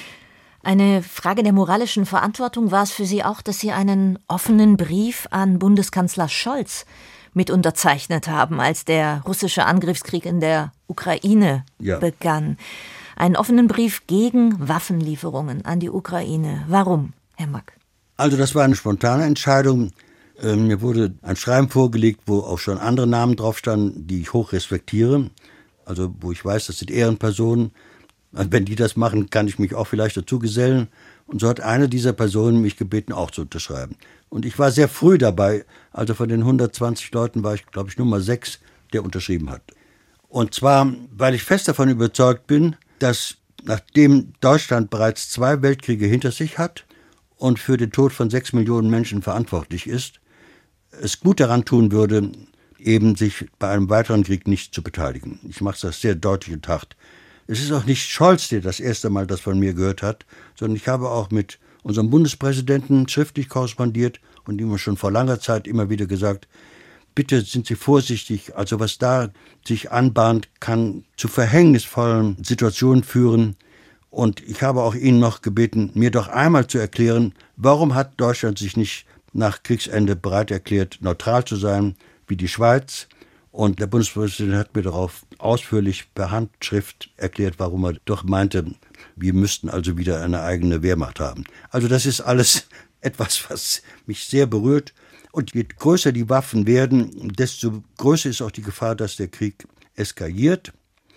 Eine Frage der moralischen Verantwortung war es für Sie auch, dass Sie einen offenen Brief an Bundeskanzler Scholz mit unterzeichnet haben, als der russische Angriffskrieg in der Ukraine begann. Einen offenen Brief gegen Waffenlieferungen an die Ukraine. Warum, Herr Mack? Also das war eine spontane Entscheidung. Mir wurde ein Schreiben vorgelegt, wo auch schon andere Namen drauf standen, die ich hoch respektiere. Also wo ich weiß, das sind Ehrenpersonen. Wenn die das machen, kann ich mich auch vielleicht dazu gesellen. Und so hat eine dieser Personen mich gebeten, auch zu unterschreiben. Und ich war sehr früh dabei. Also von den 120 Leuten war ich, glaube ich, Nummer 6, der unterschrieben hat. Und zwar, weil ich fest davon überzeugt bin, dass nachdem Deutschland bereits 2 Weltkriege hinter sich hat und für den Tod von 6 Millionen Menschen verantwortlich ist, es gut daran tun würde, eben sich bei einem weiteren Krieg nicht zu beteiligen. Ich mache das sehr deutlich und hart. Es ist auch nicht Scholz, der das erste Mal das von mir gehört hat, sondern ich habe auch mit unserem Bundespräsidenten schriftlich korrespondiert und ihm schon vor langer Zeit immer wieder gesagt, bitte sind Sie vorsichtig, also was da sich anbahnt, kann zu verhängnisvollen Situationen führen. Und ich habe auch ihn noch gebeten, mir doch einmal zu erklären, warum hat Deutschland sich nicht nach Kriegsende bereit erklärt, neutral zu sein, wie die Schweiz. Und der Bundespräsident hat mir darauf ausführlich per Handschrift erklärt, warum er doch meinte, wir müssten also wieder eine eigene Wehrmacht haben. Also das ist alles etwas, was mich sehr berührt. Und je größer die Waffen werden, desto größer ist auch die Gefahr, dass der Krieg eskaliert.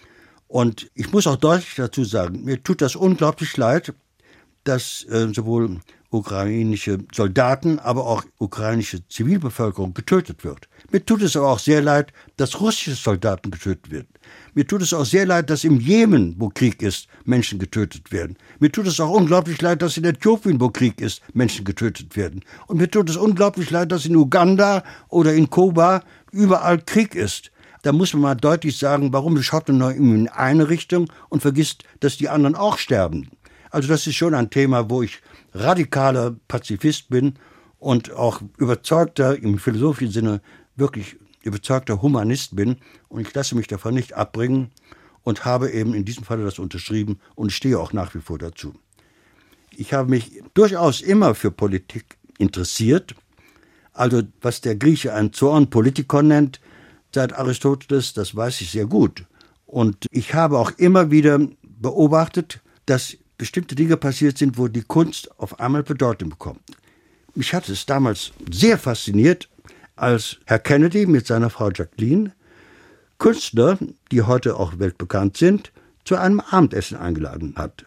Und ich muss auch deutlich dazu sagen, mir tut das unglaublich leid, dass sowohl ukrainische Soldaten, aber auch ukrainische Zivilbevölkerung getötet wird. Mir tut es aber auch sehr leid, dass russische Soldaten getötet werden. Mir tut es auch sehr leid, dass im Jemen, wo Krieg ist, Menschen getötet werden. Mir tut es auch unglaublich leid, dass in Äthiopien, wo Krieg ist, Menschen getötet werden. Und mir tut es unglaublich leid, dass in Uganda oder in Kuba überall Krieg ist. Da muss man mal deutlich sagen, warum schaut man nur in eine Richtung und vergisst, dass die anderen auch sterben. Also das ist schon ein Thema, wo ich radikaler Pazifist bin und auch überzeugter, im philosophischen Sinne wirklich überzeugter Humanist bin. Und ich lasse mich davon nicht abbringen und habe eben in diesem Falle das unterschrieben und stehe auch nach wie vor dazu. Ich habe mich durchaus immer für Politik interessiert. Also was der Grieche ein Zoon Politikon nennt, seit Aristoteles, das weiß ich sehr gut. Und ich habe auch immer wieder beobachtet, dass bestimmte Dinge passiert sind, wo die Kunst auf einmal Bedeutung bekommt. Mich hat es damals sehr fasziniert, als Herr Kennedy mit seiner Frau Jacqueline Künstler, die heute auch weltbekannt sind, zu einem Abendessen eingeladen hat.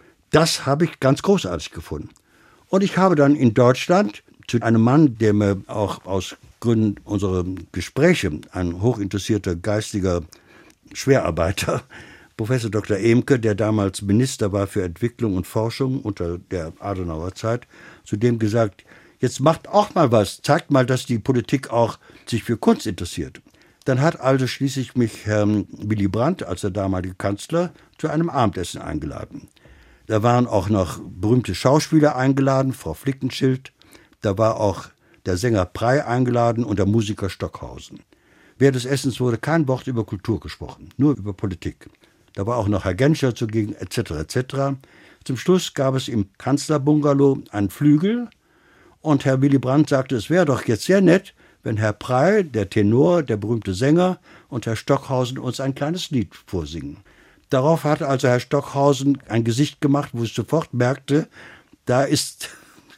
Das habe ich ganz großartig gefunden. Und ich habe dann in Deutschland zu einem Mann, der mir auch aus Gründen unserer Gespräche, ein hochinteressierter geistiger Schwerarbeiter, Professor Dr. Emke, der damals Minister war für Entwicklung und Forschung unter der Adenauer Zeit, zu dem gesagt, jetzt macht auch mal was, zeigt mal, dass die Politik auch sich für Kunst interessiert. Dann hat also schließlich mich Herr Willy Brandt, als der damalige Kanzler, zu einem Abendessen eingeladen. Da waren auch noch berühmte Schauspieler eingeladen, Frau Flickenschild, da war auch der Sänger Prey eingeladen und der Musiker Stockhausen. Während des Essens wurde kein Wort über Kultur gesprochen, nur über Politik. Da war auch noch Herr Genscher zugegen, etc. etc. Zum Schluss gab es im Kanzlerbungalow einen Flügel und Herr Willy Brandt sagte, es wäre doch jetzt sehr nett, wenn Herr Prey, der Tenor, der berühmte Sänger und Herr Stockhausen uns ein kleines Lied vorsingen. Darauf hatte also Herr Stockhausen ein Gesicht gemacht, wo ich sofort merkte, da ist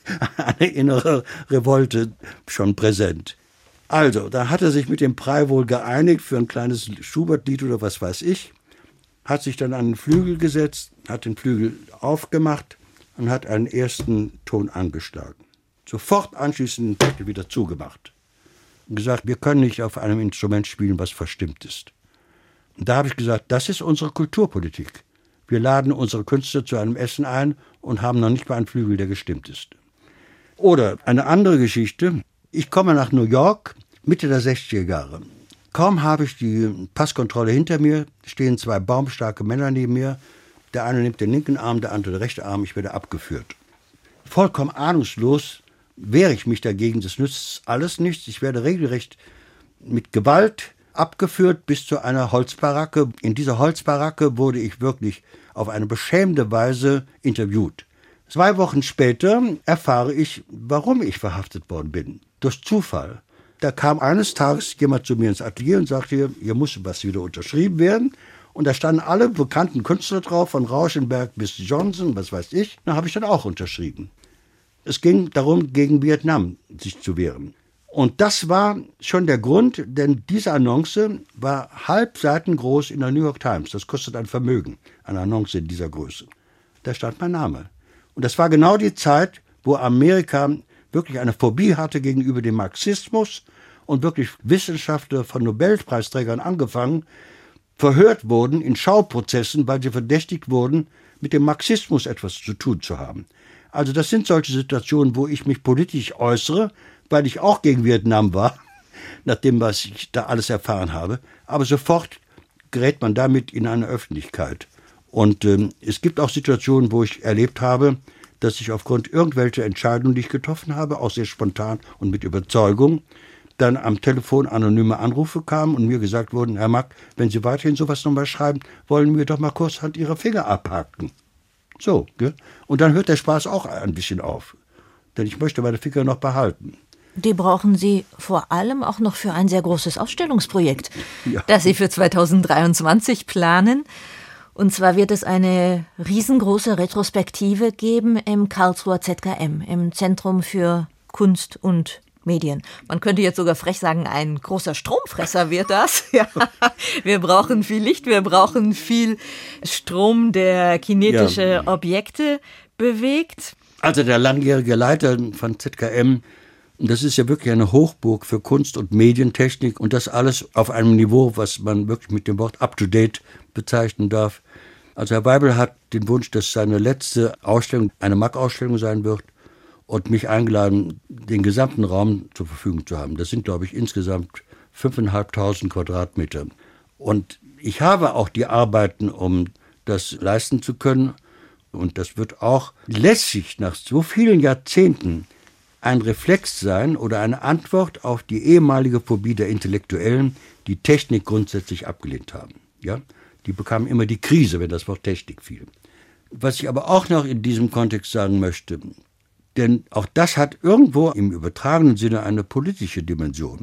eine innere Revolte schon präsent. Also, da hat er sich mit dem Prey wohl geeinigt für ein kleines Schubert-Lied oder was weiß ich, hat sich dann an den Flügel gesetzt, hat den Flügel aufgemacht und hat einen ersten Ton angeschlagen. Sofort anschließend den Deckel wieder zugemacht und gesagt, wir können nicht auf einem Instrument spielen, was verstimmt ist. Und da habe ich gesagt, das ist unsere Kulturpolitik. Wir laden unsere Künstler zu einem Essen ein und haben noch nicht mal einen Flügel, der gestimmt ist. Oder eine andere Geschichte, ich komme nach New York, Mitte der 60er Jahre. Kaum habe ich die Passkontrolle hinter mir, stehen 2 baumstarke Männer neben mir, Der eine nimmt den linken Arm, der andere den rechten Arm, ich werde abgeführt. Vollkommen ahnungslos wehre ich mich dagegen, das nützt alles nichts. Ich werde regelrecht mit Gewalt abgeführt bis zu einer Holzbaracke. In dieser Holzbaracke wurde ich wirklich auf eine beschämende Weise interviewt. 2 Wochen später erfahre ich, warum ich verhaftet worden bin. Durch Zufall. Da kam eines Tages jemand zu mir ins Atelier und sagte, hier muss was wieder unterschrieben werden. Und da standen alle bekannten Künstler drauf, von Rauschenberg bis Johnson, was weiß ich. Da habe ich dann auch unterschrieben. Es ging darum, gegen Vietnam sich zu wehren. Und das war schon der Grund, denn diese Annonce war halb Seiten groß in der New York Times. Das kostet ein Vermögen, eine Annonce in dieser Größe. Da stand mein Name. Und das war genau die Zeit, wo Amerika wirklich eine Phobie hatte gegenüber dem Marxismus und wirklich Wissenschaftler von Nobelpreisträgern angefangen, verhört wurden in Schauprozessen, weil sie verdächtigt wurden, mit dem Marxismus etwas zu tun zu haben. Also das sind solche Situationen, wo ich mich politisch äußere, weil ich auch gegen Vietnam war, nachdem was ich da alles erfahren habe. Aber sofort gerät man damit in eine Öffentlichkeit. Und es gibt auch Situationen, wo ich erlebt habe, dass ich aufgrund irgendwelcher Entscheidungen, die ich getroffen habe, auch sehr spontan und mit Überzeugung, dann am Telefon anonyme Anrufe kamen und mir gesagt wurden, Herr Mack, wenn Sie weiterhin sowas nochmal schreiben, wollen wir doch mal kurzhand Ihre Finger abhaken. So, gell? Und dann hört der Spaß auch ein bisschen auf. Denn ich möchte meine Finger noch behalten. Die brauchen Sie vor allem auch noch für ein sehr großes Ausstellungsprojekt, Ja. das Sie für 2023 planen. Und zwar wird es eine riesengroße Retrospektive geben im Karlsruher ZKM, im Zentrum für Kunst und Medien. Man könnte jetzt sogar frech sagen, ein großer Stromfresser wird das. Ja. Wir brauchen viel Licht, wir brauchen viel Strom, der kinetische Objekte bewegt. Also der langjährige Leiter von ZKM, das ist ja wirklich eine Hochburg für Kunst- und Medientechnik und das alles auf einem Niveau, was man wirklich mit dem Wort up-to-date bezeichnen darf. Also Herr Weibel hat den Wunsch, dass seine letzte Ausstellung eine Mack-Ausstellung sein wird und mich eingeladen, den gesamten Raum zur Verfügung zu haben. Das sind, glaube ich, insgesamt 5.500 Quadratmeter. Und ich habe auch die Arbeiten, um das leisten zu können. Und das wird auch letztlich nach so vielen Jahrzehnten ein Reflex sein oder eine Antwort auf die ehemalige Phobie der Intellektuellen, die Technik grundsätzlich abgelehnt haben. Ja? Die bekamen immer die Krise, wenn das Wort Technik fiel. Was ich aber auch noch in diesem Kontext sagen möchte, denn auch das hat irgendwo im übertragenen Sinne eine politische Dimension.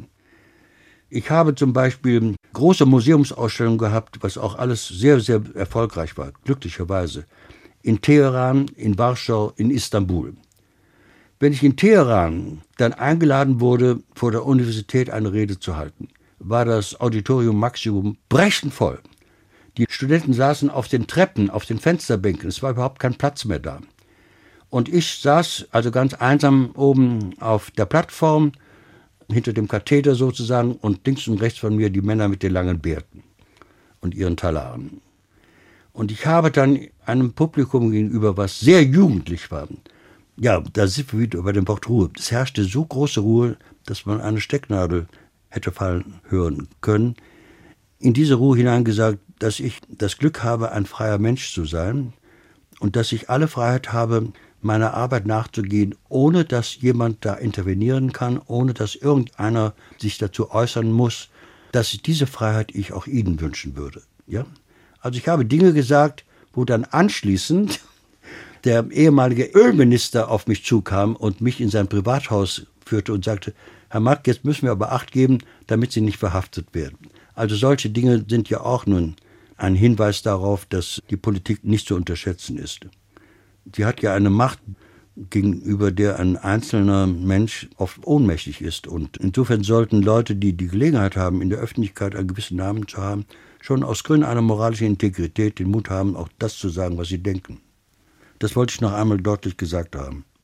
Ich habe zum Beispiel große Museumsausstellungen gehabt, was auch alles sehr, sehr erfolgreich war, glücklicherweise. In Teheran, in Warschau, in Istanbul. Wenn ich in Teheran dann eingeladen wurde, vor der Universität eine Rede zu halten, war das Auditorium Maximum brechend voll. Die Studenten saßen auf den Treppen, auf den Fensterbänken, es war überhaupt kein Platz mehr da. Und ich saß also ganz einsam oben auf der Plattform, hinter dem Katheder sozusagen, und links und rechts von mir die Männer mit den langen Bärten und ihren Talaren. Und ich habe dann einem Publikum gegenüber, was sehr jugendlich war, ja, da sind wir wieder bei dem Wort Ruhe. Es herrschte so große Ruhe, dass man eine Stecknadel hätte fallen hören können. In diese Ruhe hineingesagt, dass ich das Glück habe, ein freier Mensch zu sein und dass ich alle Freiheit habe, meiner Arbeit nachzugehen, ohne dass jemand da intervenieren kann, ohne dass irgendeiner sich dazu äußern muss, dass ich diese Freiheit ich auch Ihnen wünschen würde. Ja? Also ich habe Dinge gesagt, wo dann anschließend der ehemalige Ölminister auf mich zukam und mich in sein Privathaus führte und sagte, Herr Mack, jetzt müssen wir aber Acht geben, damit Sie nicht verhaftet werden. Also solche Dinge sind ja auch nun ein Hinweis darauf, dass die Politik nicht zu unterschätzen ist. Sie hat ja eine Macht, gegenüber der ein einzelner Mensch oft ohnmächtig ist. Und insofern sollten Leute, die die Gelegenheit haben, in der Öffentlichkeit einen gewissen Namen zu haben, schon aus Gründen einer moralischen Integrität den Mut haben, auch das zu sagen, was sie denken. Das wollte ich noch einmal deutlich gesagt haben.